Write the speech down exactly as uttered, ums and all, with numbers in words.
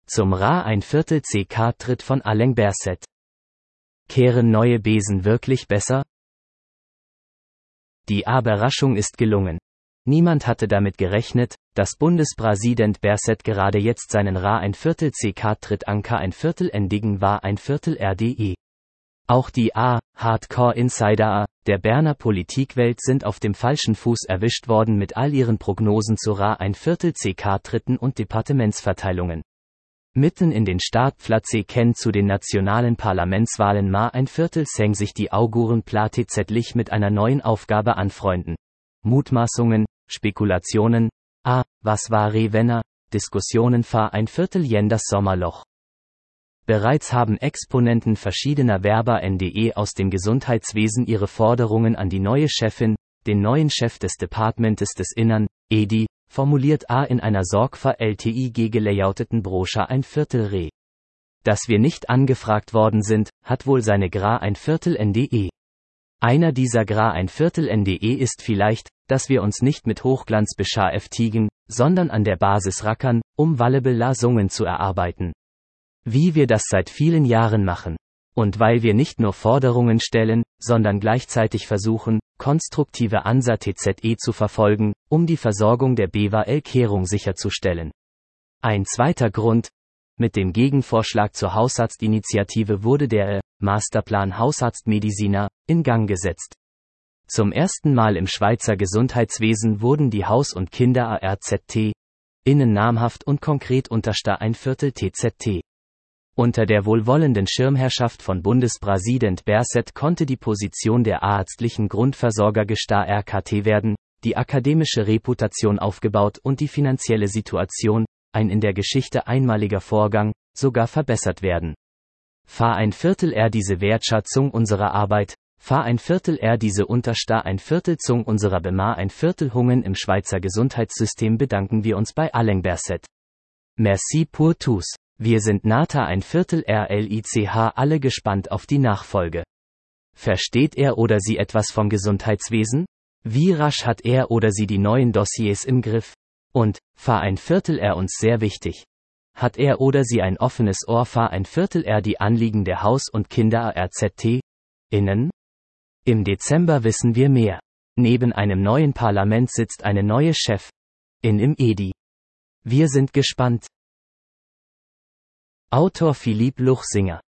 Zum Ra ein Viertel C K-Tritt von Alain Berset. Kehren neue Besen wirklich besser? Die Überraschung ist gelungen. Niemand hatte damit gerechnet, dass Bundespräsident Berset gerade jetzt seinen Ra ein Viertel C K-Tritt Anker ein Viertel endigen war ein Viertel R D E. Auch die A, Hardcore-Insider der Berner Politikwelt sind auf dem falschen Fuß erwischt worden mit all ihren Prognosen zu Ra ein Viertel C K-Tritten und Departementsverteilungen. Mitten in den Startplätze kennen zu den nationalen Parlamentswahlen Ma ein Viertel seng sich die Auguren plötzlich mit einer neuen Aufgabe anfreunden. Mutmaßungen, Spekulationen, A, was war Revenner, Diskussionen fahr ein Viertel jen das Sommerloch. Bereits haben Exponenten verschiedener Werber N D E aus dem Gesundheitswesen ihre Forderungen an die neue Chefin, den neuen Chef des Departementes des Innern, E D I, formuliert A in einer sorgfältig gelayouteten Brosche ein Viertel Re. Dass wir nicht angefragt worden sind, hat wohl seine Gra ein Viertel N D E. Einer dieser Gra ein Viertel N D E ist vielleicht, dass wir uns nicht mit Hochglanz beschäftigen, sondern an der Basis rackern, um valuable Lösungen zu erarbeiten. Wie wir das seit vielen Jahren machen. Und weil wir nicht nur Forderungen stellen, sondern gleichzeitig versuchen, konstruktive Ansätze zu verfolgen, um die Versorgung der B W L-Kehrung sicherzustellen. Ein zweiter Grund: Mit dem Gegenvorschlag zur Hausarztinitiative wurde der Masterplan Hausarztmediziner in Gang gesetzt. Zum ersten Mal im Schweizer Gesundheitswesen wurden die Haus- und Kinder-A R Z T innen namhaft und konkret untersta ein Viertel T Z T. Unter der wohlwollenden Schirmherrschaft von Bundespräsident Berset konnte die Position der ärztlichen Grundversorger gestärkt werden, die akademische Reputation aufgebaut und die finanzielle Situation, ein in der Geschichte einmaliger Vorgang, sogar verbessert werden. Fahr ein Viertel R diese Wertschätzung unserer Arbeit, fahr ein Viertel R diese Untersta ein Viertel Zung unserer Bema ein Viertel Hungen im Schweizer Gesundheitssystem bedanken wir uns bei Alain Berset. Merci pour tous. Wir sind Nata ein Viertel R L I C H alle gespannt auf die Nachfolge. Versteht er oder sie etwas vom Gesundheitswesen? Wie rasch hat er oder sie die neuen Dossiers im Griff? Und, fahr ein Viertel R uns sehr wichtig. Hat er oder sie ein offenes Ohr fahr ein Viertel R die Anliegen der Haus- und Kinder-A R Z T? Innen? Im Dezember wissen wir mehr. Neben einem neuen Parlament sitzt eine neue Chef. In im E D I. Wir sind gespannt. Autor Philipp Luchsinger